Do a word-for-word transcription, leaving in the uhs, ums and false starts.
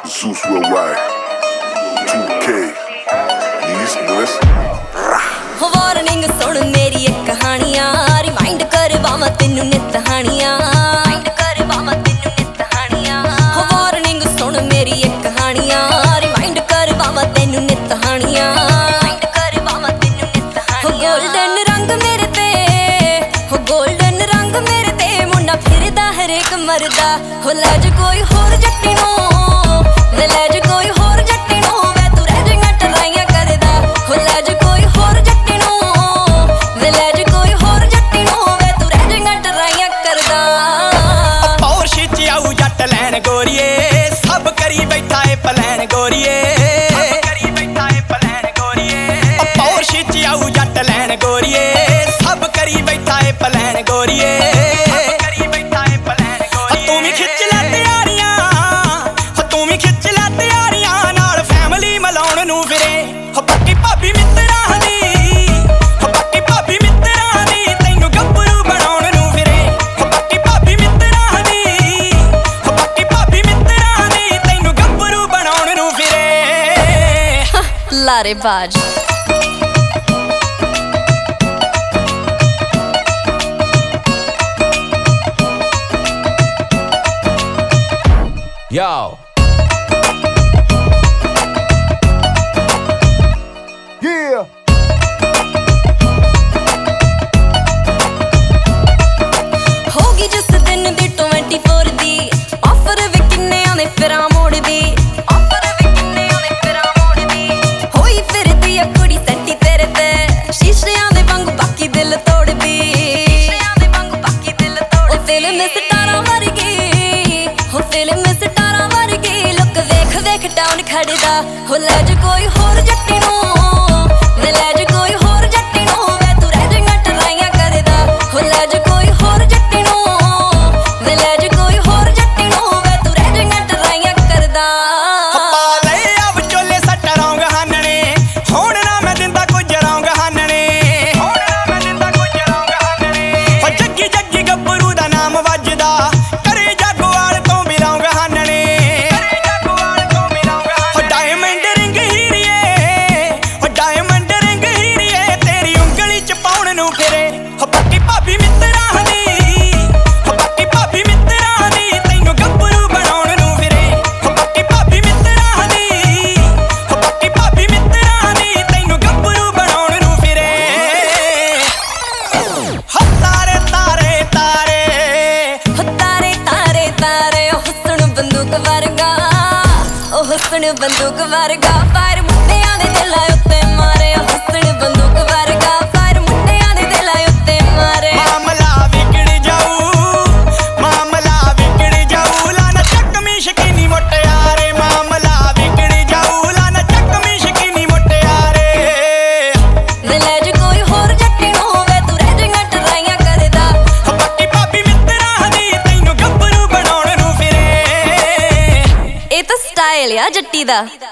Zeus Worldwide, two K, East West. Warning सुन मेरी एक कहानियां, रिमाइंड करवावा तेनू नित कहानियां, रिमाइंड करवावा तेनू नित कहानियां। वार्निंग सुन मेरी एक कहानियां, रिमाइंड करवावा तेनू नित कहानियां, रिमाइंड करवावा तेनू नित कहानियां। गोल्डन रंग मेरे ते, हो गोल्डन रंग मेरे ते, मुंडा फिरदा हर एक मरदा, हो लज कोई होर जट्टी नो, लज कोई होर जट्टी नो, वे तू रह जाएगा टराइयां करदा, हो लज कोई होर जट्टी नो, वे लज कोई होर जट्टी नो, वे तू रह जाएगा टराइयां करदा। पौर छिच आऊ जट लैन गोरीए, सब करी बैठा है पलैन गोरीए, सब करी बैठा है पलैन गोरीए। पौर छिच आऊ जट लैन गोरीए, सब करी बैठा है पलैन गोरीए, सब करी बैठा है पलैन गोरीए। तू भी खिच ले तैयारियां, तू भी खिच ले तैयारियां, नाल फैमिली मिलाउण नूं फिरे, हो पक्की भाभी मित्तरां दी, हो पक्की भाभी मित्तरां दी, तैनूं गब्बरू बनाउण नूं फिरे, हो पक्की भाभी मित्तरां दी, हो पक्की भाभी मित्तरां दी, तैनूं गब्बरू बनाउण नूं फिरे। लारे बाज Yo. Yeah. होगी जिस दिन दी ट्वेंटी फोर दी, ऑफर वे किन्ने आने फिरां मोड़दी, ऑफर वे किन्ने आने फिरां मोड़दी, होई फिरदी आ कुड़ी सैंटी तेरे ते, शीशियां दे वांगू बाकी दिल तोड़दी, शीशियां दे वांगू बाकी दिल तोड़दी। ओ फिल्म स्टारां वर्गी, हो फिल्म स्टारां वर्गी, लुक वेख वेख टाउन खड़दा, हो लज कोई होर जट्टी नो, वे लज कोई होर जट्टी नो, वे तू रह जाएगा टराइयां करदा, हो लज कोई होर जट्टी नो, वे लज कोई होर जट्टी नो, वे तू रह जाएगा टराइयां करदा। पा ले आ विचोले सट रौंग हानने, हुण ना मैं दिंदा कुछ रौंग हानने, हुण ना मैं दिंदा कुछ रौंग हानने। ओ जग्गी जग्गी गब्बरू दा नाम वजदा, करे जागोआल तो भी रौंग हानने, करे जागोआल तो भी रौंग हानने। ओ डायमंड रिंग हीरिए, ओ डायमंड रिंग हीरिए, तेरी ਉਂਗਲੀ ਚ ਪਾਉਣ ਨੂੰ ਫਿਰੇ, ਹੋ ਪੱਕੀ ਭਾਬੀ ਮਿੱਤਰਾਂ ਦੀ, ਹੋ ਪੱਕੀ ਭਾਬੀ ਮਿੱਤਰਾਂ ਦੀ, ਤੈਨੂੰ ਗੱਭਰੂ ਬਣਾਉਣ ਨੂੰ ਫਿਰੇ, ਹੋ ਪੱਕੀ ਭਾਬੀ ਮਿੱਤਰਾਂ ਦੀ, ਹੋ ਪੱਕੀ ਭਾਬੀ ਮਿੱਤਰਾਂ ਦੀ, ਤੈਨੂੰ ਗੱਭਰੂ ਬਣਾਉਣ ਨੂੰ ਫਿਰੇ। ਹੋ ਤਾਰੇ ਤਾਰੇ ਤਾਰੇ, हो तारे तारे तारे, ओ हुस्न बंदूक वर्गा, ओ हुस्न बंदूक वर्गा, फायर मुंडियां दे दिलां उत्ते मारे, ओ हुस्न बंदूक वर्गा, फायर मुंडियां दे दिलां उत्ते मारे। ਮਾਮਲਾ ਵਿਗੜ ਜਾਊ, ਮਾਮਲਾ ਵਿਗੜ ਜਾਊ, ਲਾਣਾ ਚੱਕਵੀਂ ਸ਼ਕੀਨੀ ਮੁਟਿਆਰੇ, ਮਾਮਲਾ ਵਿਗੜ ਜਾਊ, ਲਾਣਾ ਚੱਕਵੀਂ ਸ਼ਕੀਨੀ ਮੁਟਿਆਰੇ। वे लज कोई होर जट्टी नो, वे तू रह जाएगा टराइयां करदा, ਹੋ ਪੱਕੀ ਭਾਬੀ ਮਿੱਤਰਾਂ ਦੀ, ਤੈਨੂੰ ਗੱਭਰੂ ਬਣਾਉਣ ਨੂੰ ਫਿਰੇ। ਇਹ ਤਾਂ ਸਟਾਈਲ ਆ ਜੱਟੀ ਦਾ।